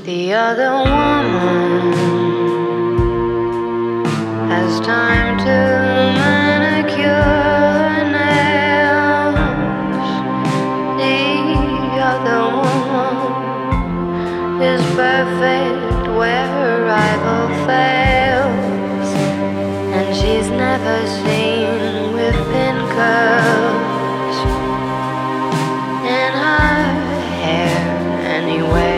The other woman has time to manicure her nails. The other woman is perfect where her rival fails, and she's never seen with pin curls in her hair anywhere.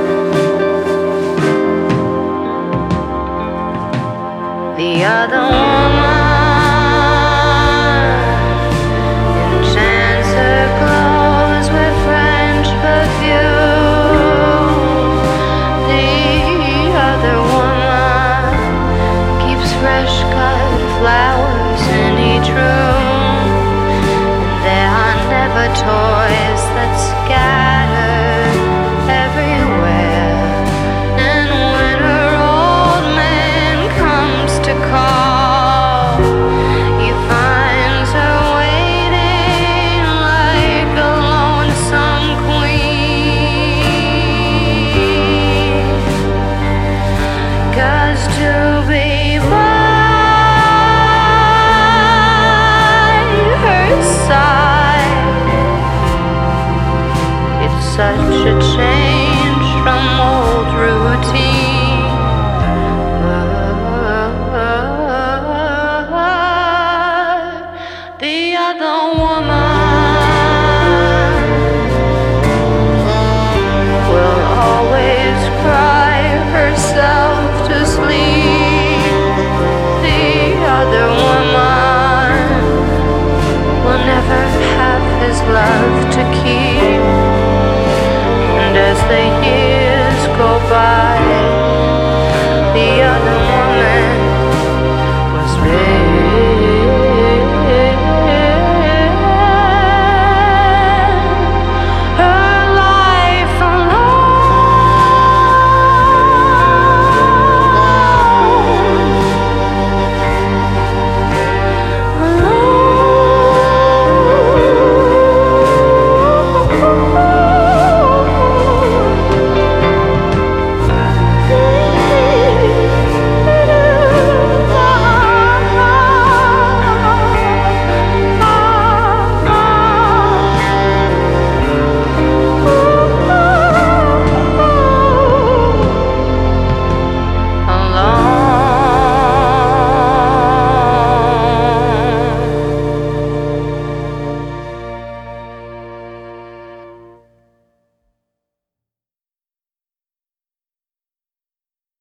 The other woman enchants her clothes with French perfume. The other woman keeps fresh cut flowers in each room, and there are never toys that scatter everywhere. And when her old man comes to call, he finds her waiting like a lonesome queen. 'Cause to be by her side, it's such a change from old routine. The other woman will always cry herself to sleep. The other woman will never have his love to keep. And as the years go by,